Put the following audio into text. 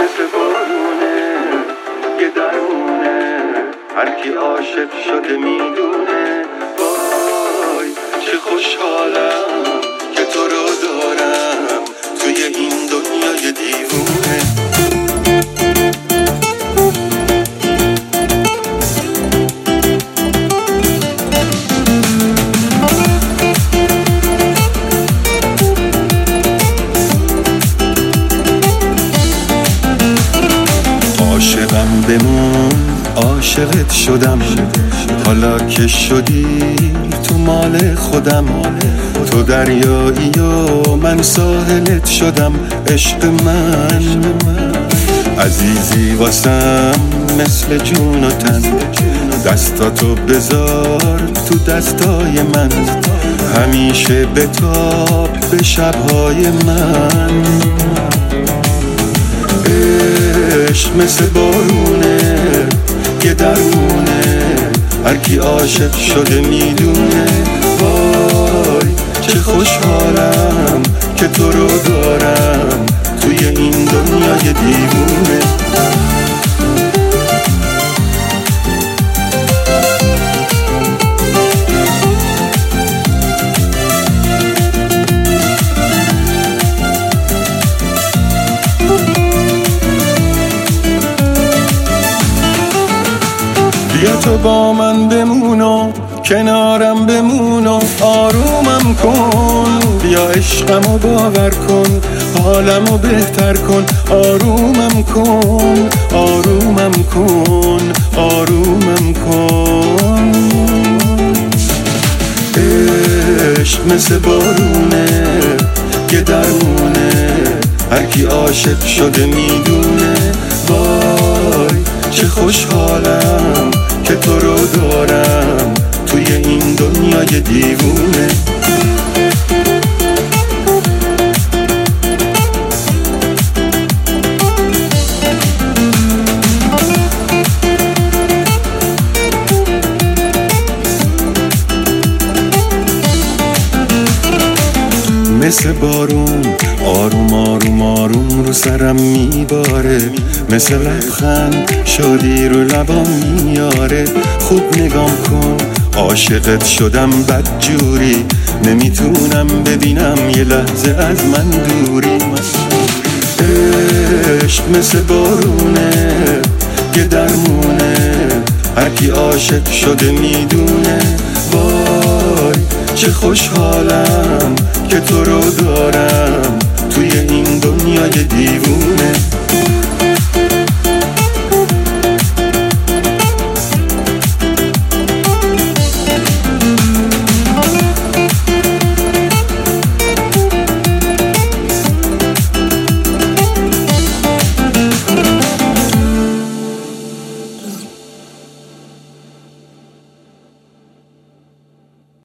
مثل بارونه یه درمونه، هر کی عاشق شده میدونه. وای چه خوشحالم که تو رو دارم توی این دنیای دیوونه. عاشقم بمون، عاشقت شدم، حالا که شدی تو مال خودم. تو دریایی و من ساحلت شدم، عشق من عزیزی واسم مثل جون و تن. دستاتو بذار تو دستای من، همیشه بتاب به شبهای من. عشق مثل بارونه یه درمونه، هر کی عاشق شده میدونه. وای چه خوشحالم که تو رو دارم توی این دنیای دیوونه. بیا تو با من بمون و کنارم بمون و آرومم کن. بیا عشقمو باور کن، حالمو بهتر کن. آرومم کن، آرومم کن، آرومم کن. عشق مثل بارونه یه درمونه، هر کی عاشق شده میدونه. وای چه خوشحالم که تو رو دارم توی این دنیای دیوونه. مثل بارون آروم آروم آروم رو سرم میباره، مثل لبخند شادی رو لبام میاره. خوب نگام کن، عاشقت شدم بدجوری، نمیتونم ببینم یه لحظه از من دوری. عشق مثل بارونه یه درمونه، هر کی عاشق شده میدونه. وای چه خوشحالم که تو رو دارم توی این دنیای دیوونه.